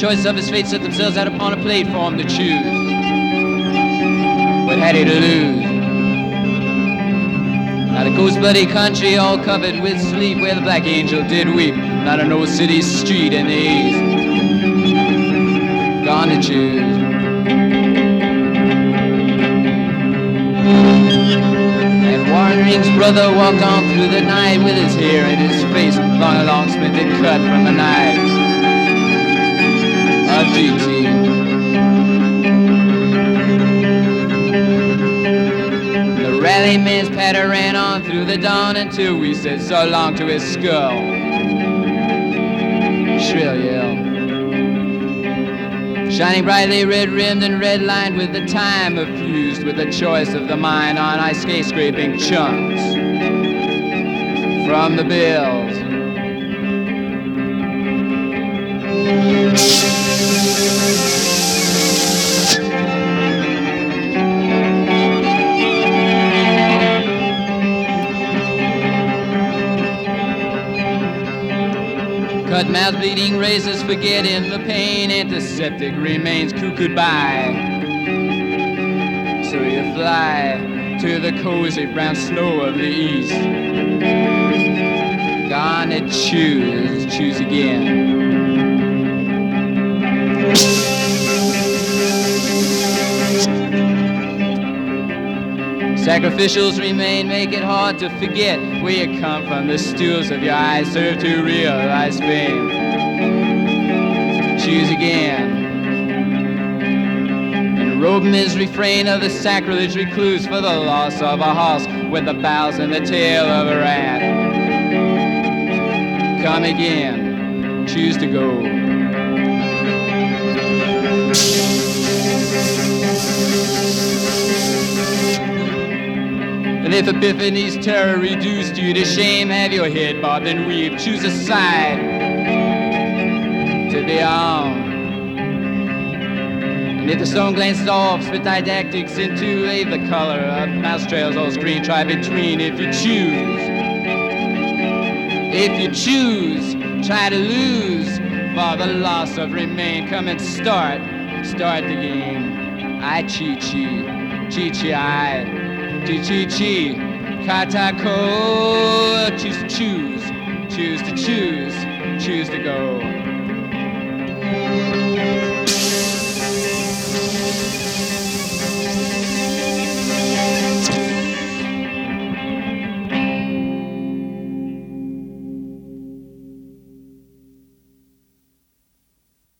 choices of his fate set themselves out upon a plate for him to choose. What had he to lose? Not a ghost bloody country all covered with sleep, where the black angel did weep. Not an old city street in the east. Gone to choose. And Warring's brother walked on through the night with his hair in his face, long splinted cut from a knife of GT. The rally man's patter ran on through the dawn until we said so long to his skull. Shrill yell. Shining brightly red-rimmed and red-lined with the time effused with the choice of the mind on ice skate scraping chunks from the bills. Cut mouth bleeding razors forgetting the pain, antiseptic remains cuckooed by. So you fly to the cozy brown snow of the east. Gonna choose again. Sacrificials remain, make it hard to forget where you come from. The stools of your eyes serve to realize fame. Choose again. And robe his refrain of the sacrilege recluse for the loss of a horse with the bowels and the tail of a rat. Come again. Choose to go. And if Epiphany's terror reduced you to shame, have your head bobbed and weaved, choose a side to be on. And if the stone glances off, spit didactics into leave the color of mouse trails all screen, try between if you choose. If you choose, try to lose for the loss of remain. Come and start the game. I chi-chi, chi-chi-I. Chi-chi-chi, katako, choose to choose to go.